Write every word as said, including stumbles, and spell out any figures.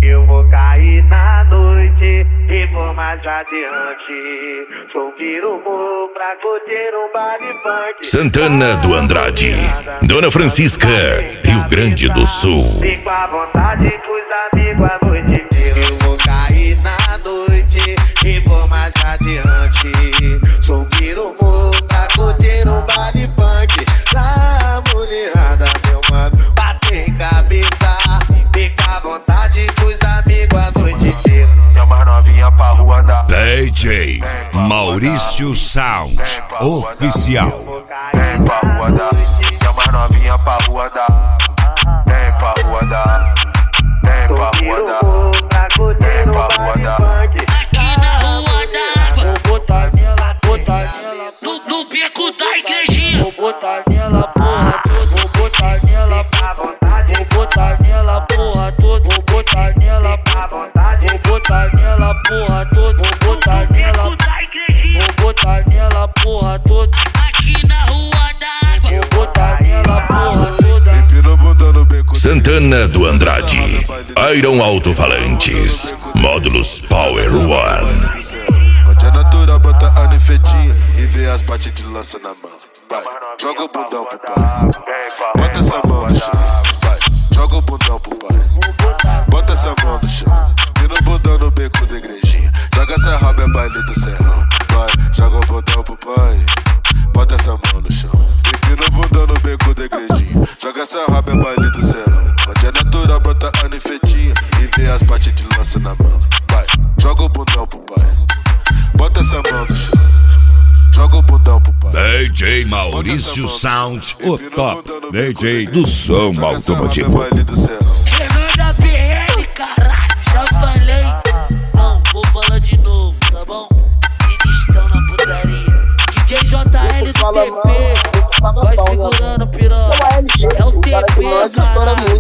Eu vou cair na noite e vou mais adiante. Sou pirumu pra curtir um baile funk. Santana do Andrade, Dona Francisca, Rio Grande do Sul. Fico à vontade com os amigos a noite inteira. Eu vou cair na noite e vou mais adiante. Sou pirumu pra curtir um baile funk. Na mulherada, meu mano, bater em cabeça. Fica à vontade com os amigos a noite inteira. Chama novinha pra rua da D J Maurício Sound Oficial. Vem pra rua da Chama novinha pra rua da Vem pra rua da Vem pra rua da Vem pra rua da. Aqui na rua d'água, vou botar nela, botar nela no, no beco da igrejinha. Vou botar nela, porra toda. Vou botar nela, vou botar nela, porra toda. Vou botar nela, vou botar nela, porra toda. Vou botar nela, vou botar nela, porra toda. Aqui na rua d'água, vou botar nela, porra toda. Santana do Andrade, Iron Alto-Falantes, Módulos Power One. Onde é natural, bota a nefetinha e vê as partes de lança na mão. Vai, joga o bundão pro pai. Bota essa mão no chão. Vai, joga o bundão pro pai. Bota essa mão no chão. E no bundão no beco da igrejinha. Joga essa raba, é baile do serrão. Vai, joga o bundão pro pai. Bota essa mão no chão. E no bundão no beco da igrejinha. Joga essa raba, é baile do serrão. Onde é natural, bota a nefetinha e vê as partes de lança na mão. Vai, joga o bundão pro pai. Bota essa mão no chão. Joga o bundão pro pai. D J Maurício Sound, o top D J do som automotivo. Renan da B R, caralho, já falei. Não, vou falar de novo, tá bom? Sinistrão na putaria. D J J L do T P, vai segurando piranha. É o T P, caralho.